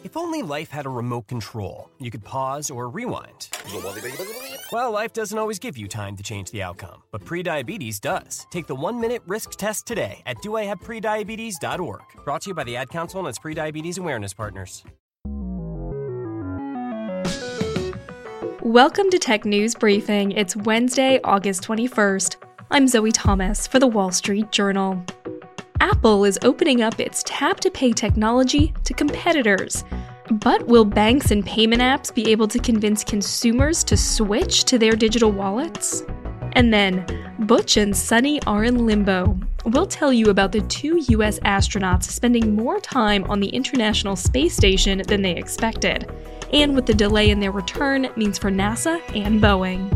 If only life had a remote control, you could pause or rewind. Well, life doesn't always give you time to change the outcome, but prediabetes does. Take the 1-minute risk test today at doihaveprediabetes.org. Brought to you by the Ad Council and its prediabetes awareness partners. Welcome to Tech News Briefing. It's Wednesday, August 21st. I'm Zoe Thomas for the Wall Street Journal. Apple is opening up its tap-to-pay technology to competitors. But will banks and payment apps be able to convince consumers to switch to their digital wallets? And then, Butch and Sunny are in limbo. We'll tell you about the 2 U.S. astronauts spending more time on the International Space Station than they expected, and what the delay in their return means for NASA and Boeing.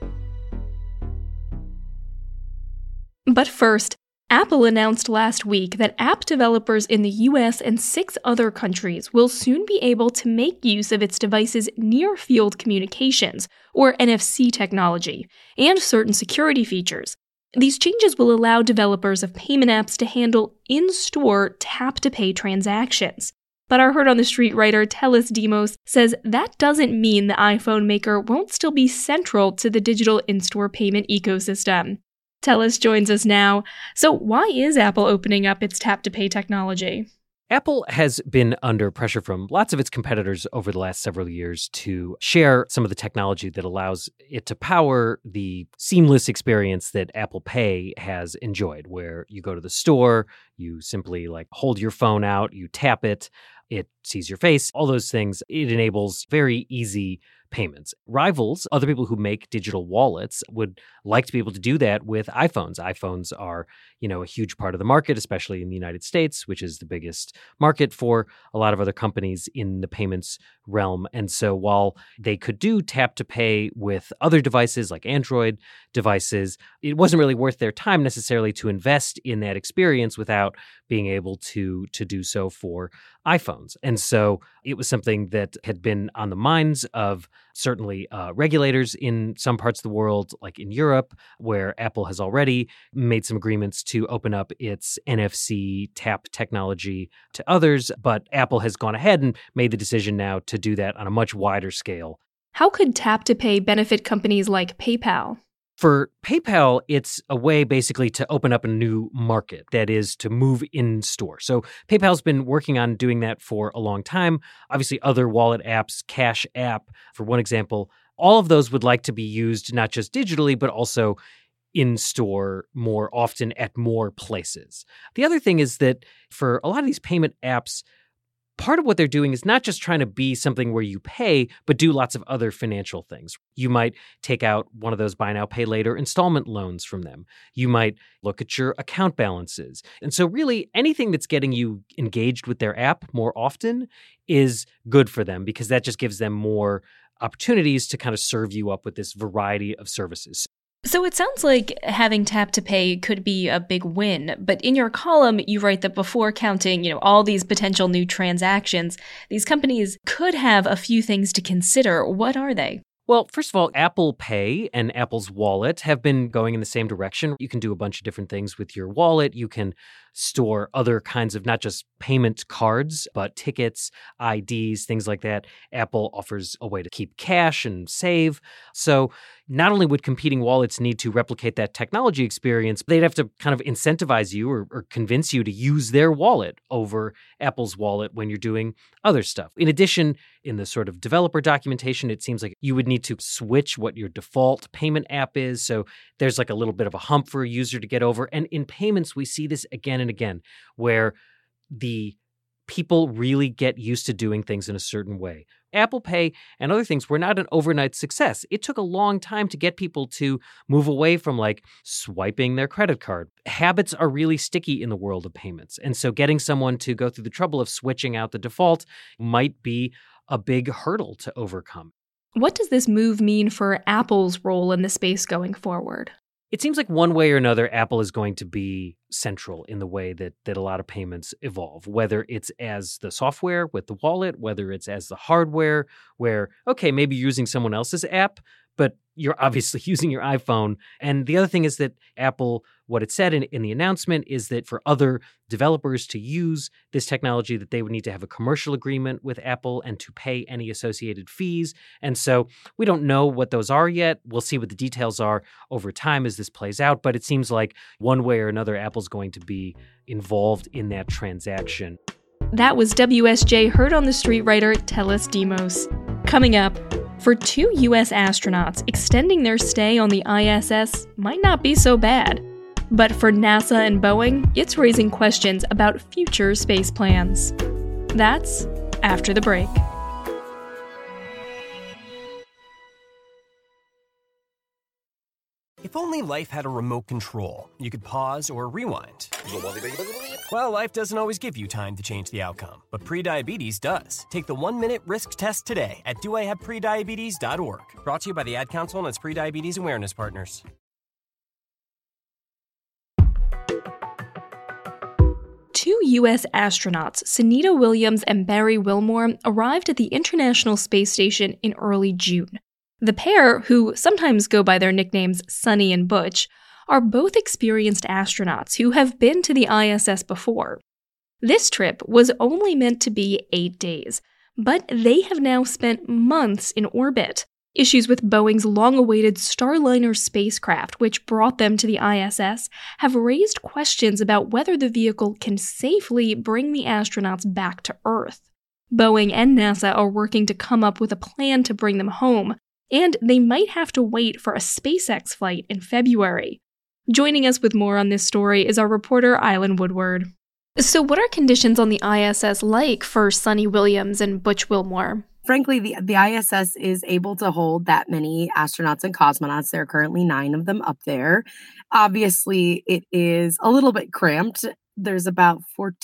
But first, Apple announced last week that app developers in the US and 6 other countries will soon be able to make use of its device's near-field communications, or NFC technology, and certain security features. These changes will allow developers of payment apps to handle in-store tap-to-pay transactions. But our Heard on the Street writer Telis Demos says that doesn't mean the iPhone maker won't still be central to the digital in-store payment ecosystem. Telis joins us now. So why is Apple opening up its tap-to-pay technology? Apple has been under pressure from lots of its competitors over the last several years to share some of the technology that allows it to power the seamless experience that Apple Pay has enjoyed, where you go to the store, you simply hold your phone out, you tap it, it sees your face, all those things. It enables very easy payments. Rivals, other people who make digital wallets, would like to be able to do that with iPhones. iPhones are, a huge part of the market, especially in the United States, which is the biggest market for a lot of other companies in the payments realm. And so while they could do tap to pay with other devices like Android devices, it wasn't really worth their time necessarily to invest in that experience without being able to do so for iPhones. And so it was something that had been on the minds of certainly regulators in some parts of the world, like in Europe, where Apple has already made some agreements to open up its NFC tap technology to others. But Apple has gone ahead and made the decision now to do that on a much wider scale. How could tap to pay benefit companies like PayPal? For PayPal, it's a way basically to open up a new market, that is to move in store. So PayPal's been working on doing that for a long time. Obviously, other wallet apps, Cash App, for one example, all of those would like to be used not just digitally, but also in store more often at more places. The other thing is that for a lot of these payment apps, part of what they're doing is not just trying to be something where you pay, but do lots of other financial things. You might take out one of those buy now, pay later installment loans from them. You might look at your account balances. And so really anything that's getting you engaged with their app more often is good for them, because that just gives them more opportunities to kind of serve you up with this variety of services. So it sounds like having tap to pay could be a big win, but in your column, you write that before counting, all these potential new transactions, these companies could have a few things to consider. What are they? Well, first of all, Apple Pay and Apple's wallet have been going in the same direction. You can do a bunch of different things with your wallet. You can store other kinds of not just payment cards, but tickets, IDs, things like that. Apple offers a way to keep cash and save. So not only would competing wallets need to replicate that technology experience, but they'd have to kind of incentivize you or convince you to use their wallet over Apple's wallet when you're doing other stuff. In addition, in the sort of developer documentation, it seems like you would need to switch what your default payment app is. So there's a little bit of a hump for a user to get over. And in payments, we see this again and again, where the people really get used to doing things in a certain way. Apple Pay and other things were not an overnight success. It took a long time to get people to move away from swiping their credit card. Habits are really sticky in the world of payments. And so getting someone to go through the trouble of switching out the default might be a big hurdle to overcome. What does this move mean for Apple's role in the space going forward? It seems like one way or another, Apple is going to be central in the way that a lot of payments evolve, whether it's as the software with the wallet, whether it's as the hardware where, okay, maybe you're using someone else's app, but you're obviously using your iPhone. And the other thing is that Apple, what it said in the announcement is that for other developers to use this technology, that they would need to have a commercial agreement with Apple and to pay any associated fees. And so we don't know what those are yet. We'll see what the details are over time as this plays out. But it seems like one way or another, Apple's going to be involved in that transaction. That was WSJ Heard on the Street writer Teles Demos. Coming up, for 2 U.S. astronauts, extending their stay on the ISS might not be so bad. But for NASA and Boeing, it's raising questions about future space plans. That's after the break. If only life had a remote control, you could pause or rewind. Well, life doesn't always give you time to change the outcome, but prediabetes does. Take the 1-minute risk test today at doihaveprediabetes.org. Brought to you by the Ad Council and its prediabetes awareness partners. Two U.S. astronauts, Sunita Williams and Barry Wilmore, arrived at the International Space Station in early June. The pair, who sometimes go by their nicknames Sunny and Butch, are both experienced astronauts who have been to the ISS before. This trip was only meant to be 8 days, but they have now spent months in orbit. Issues with Boeing's long-awaited Starliner spacecraft, which brought them to the ISS, have raised questions about whether the vehicle can safely bring the astronauts back to Earth. Boeing and NASA are working to come up with a plan to bring them home, and they might have to wait for a SpaceX flight in February. Joining us with more on this story is our reporter Eileen Woodward. So what are conditions on the ISS like for Sunny Williams and Butch Wilmore? Frankly, the ISS is able to hold that many astronauts and cosmonauts. There are currently 9 of them up there. Obviously, it is a little bit cramped. There's about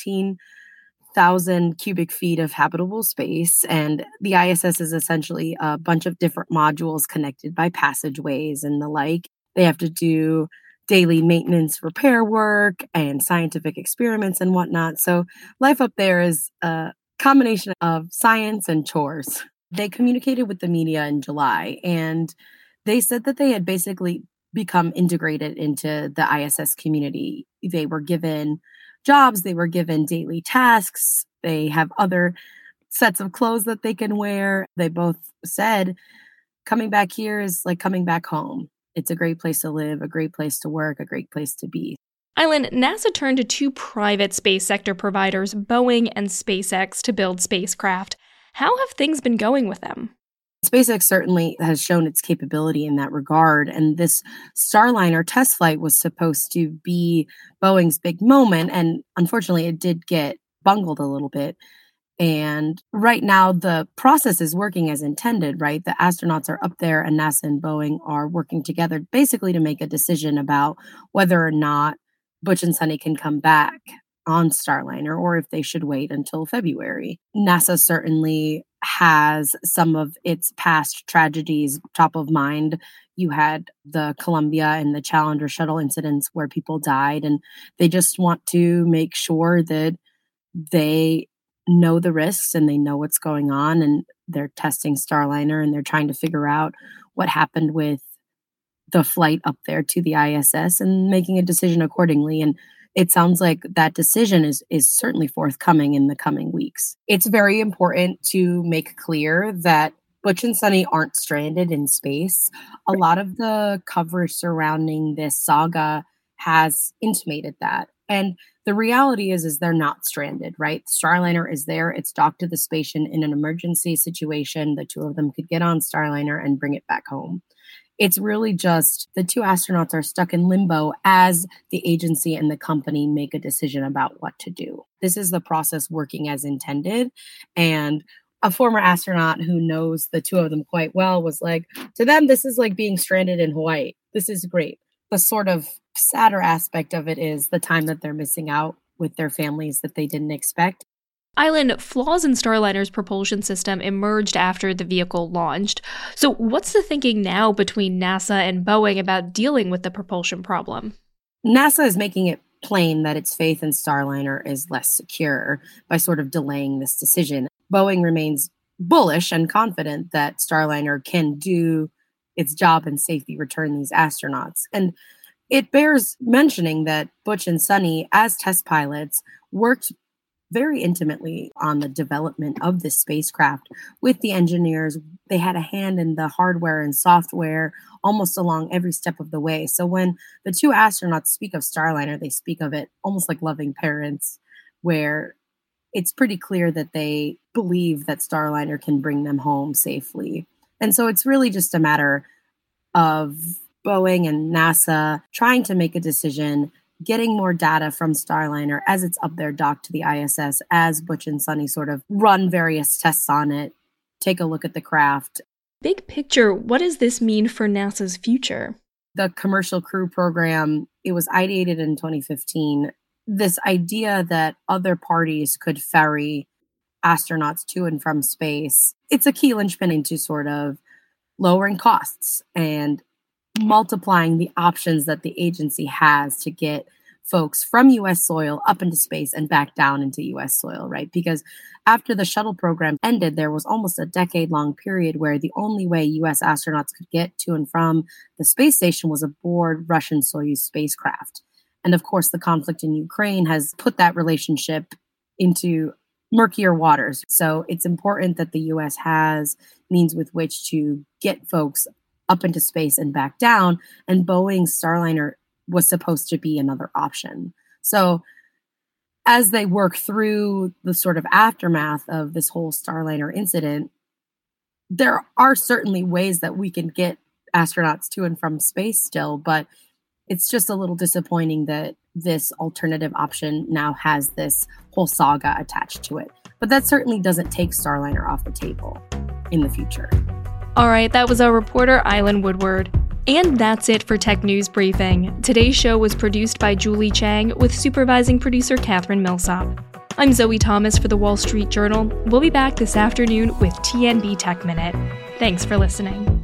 14,000 cubic feet of habitable space, and the ISS is essentially a bunch of different modules connected by passageways and the like. They have to do daily maintenance repair work and scientific experiments and whatnot. So life up there is a combination of science and chores. They communicated with the media in July, and they said that they had basically become integrated into the ISS community. They were given jobs, they were given daily tasks, they have other sets of clothes that they can wear. They both said coming back here is like coming back home. It's a great place to live, a great place to work, a great place to be. Eileen, NASA turned to 2 private space sector providers, Boeing and SpaceX, to build spacecraft. How have things been going with them? SpaceX certainly has shown its capability in that regard, and this Starliner test flight was supposed to be Boeing's big moment, and unfortunately it did get bungled a little bit. And right now the process is working as intended, right? The astronauts are up there and NASA and Boeing are working together basically to make a decision about whether or not Butch and Sunny can come back on Starliner or if they should wait until February. NASA certainly has some of its past tragedies top of mind. You had the Columbia and the Challenger shuttle incidents where people died, and they just want to make sure that they know the risks and they know what's going on, and they're testing Starliner and they're trying to figure out what happened with the flight up there to the ISS and making a decision accordingly. And it sounds like that decision is certainly forthcoming in the coming weeks. It's very important to make clear that Butch and Sunny aren't stranded in space. A lot of the coverage surrounding this saga has intimated that. And the reality is they're not stranded, right? Starliner is there. It's docked to the station in an emergency situation. The 2 of them could get on Starliner and bring it back home. It's really just the 2 astronauts are stuck in limbo as the agency and the company make a decision about what to do. This is the process working as intended. And a former astronaut who knows the 2 of them quite well was like, to them, this is like being stranded in Hawaii. This is great. The sort of sadder aspect of it is the time that they're missing out with their families that they didn't expect. Eileen, flaws in Starliner's propulsion system emerged after the vehicle launched. So what's the thinking now between NASA and Boeing about dealing with the propulsion problem? NASA is making it plain that its faith in Starliner is less secure by sort of delaying this decision. Boeing remains bullish and confident that Starliner can do its job and safely return these astronauts. And it bears mentioning that Butch and Sunny, as test pilots, worked very intimately on the development of this spacecraft with the engineers. They had a hand in the hardware and software almost along every step of the way. So when the two astronauts speak of Starliner, they speak of it almost like loving parents, where it's pretty clear that they believe that Starliner can bring them home safely. And so it's really just a matter of Boeing and NASA trying to make a decision, getting more data from Starliner as it's up there docked to the ISS, as Butch and Sunny sort of run various tests on it, take a look at the craft. Big picture, what does this mean for NASA's future? The Commercial Crew Program, it was ideated in 2015. This idea that other parties could ferry astronauts to and from space, it's a key linchpin into sort of lowering costs and multiplying the options that the agency has to get folks from U.S. soil up into space and back down into U.S. soil, right? Because after the shuttle program ended, there was almost a decade-long period where the only way U.S. astronauts could get to and from the space station was aboard Russian Soyuz spacecraft. And of course, the conflict in Ukraine has put that relationship into murkier waters. So it's important that the U.S. has means with which to get folks up into space and back down. And Boeing's Starliner was supposed to be another option. So as they work through the sort of aftermath of this whole Starliner incident, there are certainly ways that we can get astronauts to and from space still, but it's just a little disappointing that this alternative option now has this whole saga attached to it. But that certainly doesn't take Starliner off the table in the future. All right, that was our reporter, Island Woodward. And that's it for Tech News Briefing. Today's show was produced by Julie Chang with supervising producer Catherine Millsop. I'm Zoe Thomas for The Wall Street Journal. We'll be back this afternoon with TNB Tech Minute. Thanks for listening.